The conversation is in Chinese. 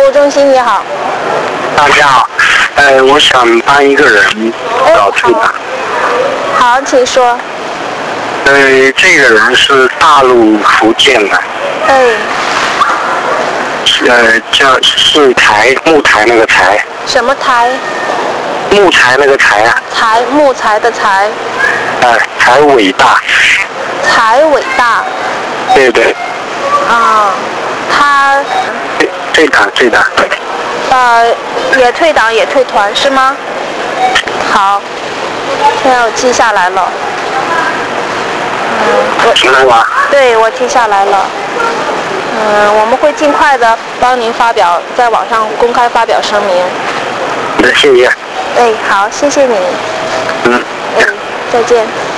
务中心，你好。 大家好，我想帮一个人搞退档。 好，请说。 这个人是大陆福建的。是木材那个材。 什么材？ 木材那个材啊。 木材的材。 才伟大。 才伟大。 对对。 他。 退档。 也退档也退团是吗？好，现在我记下来了。 记了吗？ 对，我记下来了。我们会尽快的帮您在网上公开发表声明。 谢谢。 好，谢谢你。再见。